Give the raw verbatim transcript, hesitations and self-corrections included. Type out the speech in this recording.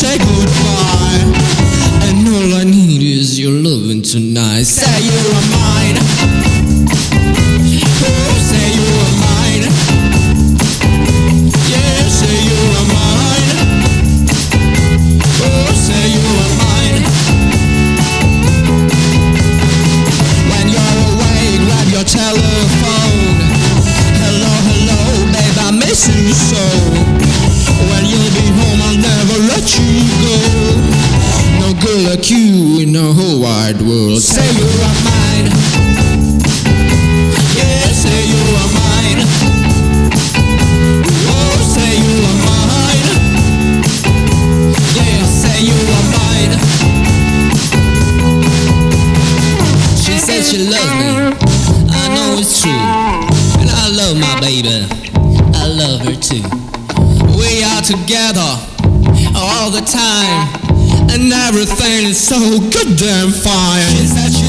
say goodbye. And all I need is your loving tonight. Say you are mine. Oh, say you are mine. Yeah, say you are mine. Oh, say you are mine. When you're away, grab your telephone. Hello, hello, babe, I miss you so. When you'll be home, I'll never let you go. No girl like you in the whole wide world. Say you are mine. Yeah, say you are mine. Oh, say you are mine. Yeah, say you are mine. She said she loves me. I know it's true. And I love my baby. I love her too. We are together all the time, and everything is so goddamn fine. She said she